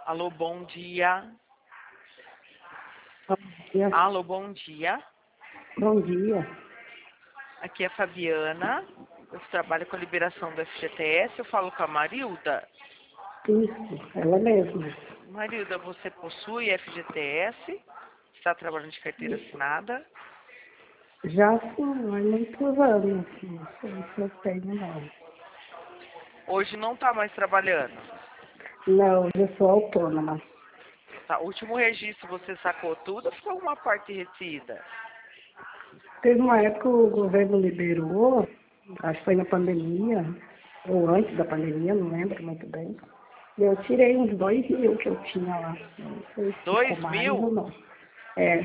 Alô, bom dia. Bom dia. Alô, bom dia. Bom dia. Aqui é a Fabiana. Eu trabalho com a liberação do FGTS. Eu falo com a Marilda. Isso, ela mesma. Marilda, você possui FGTS? Está trabalhando de carteira assinada? Já sim, há muitos anos. Não sei se eu tenho, não. Hoje não está mais trabalhando. Não, eu sou autônoma. Tá. O último registro você sacou tudo ou ficou uma parte retida? Teve uma época que o governo liberou, acho que foi na pandemia, ou antes da pandemia, não lembro muito bem. E eu tirei uns 2.000 que eu tinha lá. Não sei se ficou mais ou 2.000? não. É,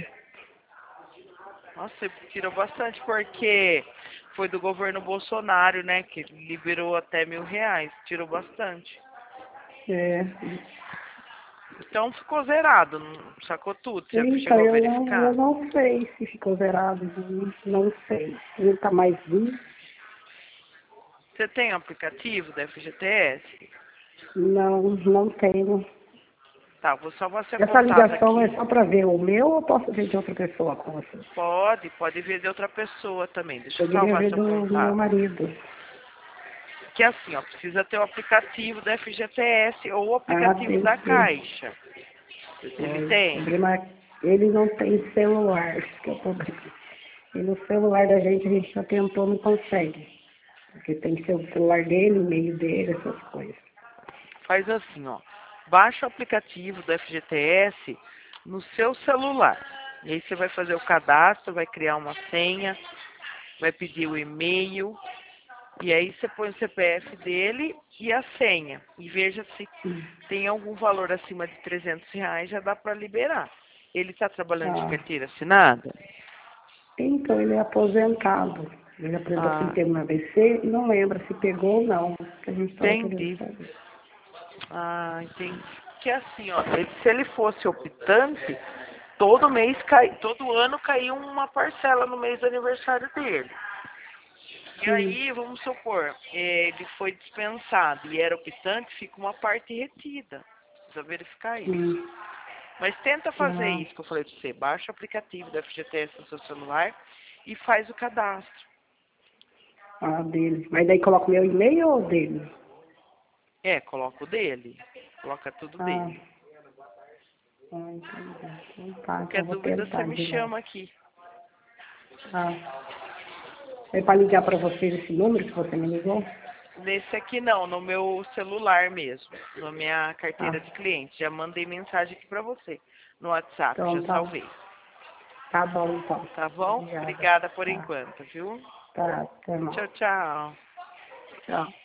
Nossa, você tirou bastante porque foi do governo Bolsonaro, né? Que liberou até R$ 1.000. Tirou bastante. é. Então ficou zerado, não sacou tudo? Você Então, chegou a eu verificar? não sei se ficou zerado, não sei. Nunca mais vi. Você tem o aplicativo da FGTS? Não tenho. Tá, vou salvar seu Essa contato ligação é aqui. só para ver o meu ou posso ver de outra pessoa com você? Pode ver de outra pessoa também. Deixa eu Poderia salvar ver seu do meu contato. marido. Que é assim, ó, precisa ter o aplicativo da FGTS ou o Ah, aplicativo tem da que ter. Caixa. Ele É, o tem? problema é que ele não tem celular, isso que é o problema. E no celular da gente, a gente já tentou, não consegue. Porque tem que ser o celular dele, o e-mail dele, essas coisas. Faz assim, ó. Baixa o aplicativo do FGTS no seu celular. E aí você vai fazer o cadastro, vai criar uma senha, vai pedir o e-mail. E aí você põe o CPF dele e a senha. E veja se tem algum valor acima de R$ 300, já dá para liberar. Ele está trabalhando de Ah, carteira assinada? então ele é aposentado. Ele apresentou que ele Ah, teve um AVC e não lembra se pegou ou não. Que a gente estava querendo entendi. saber. Ah, entendi. Que assim, ó, se ele fosse optante, todo ano caía uma parcela no mês do aniversário dele. E Sim. aí, vamos supor, ele foi dispensado e era optante, fica uma parte retida. Precisa verificar isso. Hum. Mas tenta fazer Ah, isso que eu falei pra você. Baixa o aplicativo da FGTS no seu celular e faz o cadastro. dele. Mas daí coloca o meu e-mail ou dele? Coloca o dele. Coloca tudo Ah, dele. entendi. Então tá, Qualquer então vou dúvida, você tentar me de novo. chama aqui. Ah, é para ligar para você esse número que você me ligou? Nesse aqui não, no meu celular mesmo. Na minha carteira Ah, de cliente. Já mandei mensagem aqui pra você. No WhatsApp, já então salvei. tá bom então. Tá bom? Obrigada. Obrigada por Tá, enquanto, viu? tá, até mais. Tchau, tchau. Tchau.